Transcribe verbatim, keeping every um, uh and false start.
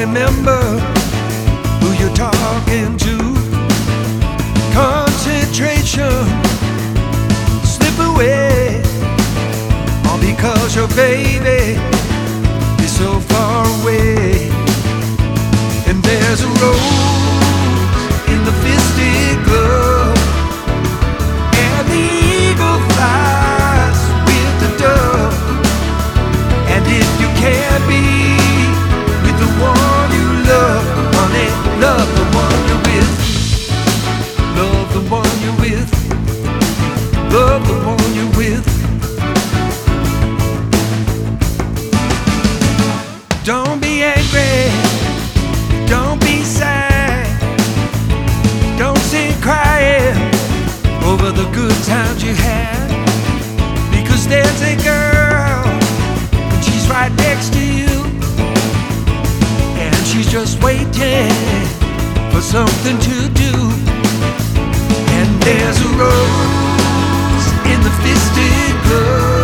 remember who you're talking to. Concentration slip away, all because your baby is so far away. And there's a rose in the fisted glove, and the eagle flies with the dove. And if you can't be with the one you love, honey, love the one you're with. Love the one you're with. Love the one you're with. Don't be angry, don't be sad, don't sit crying over the good times you had, because there's a girl and she's right next to you, and she's just waiting for something to do. And there's a rose in the fisted glove,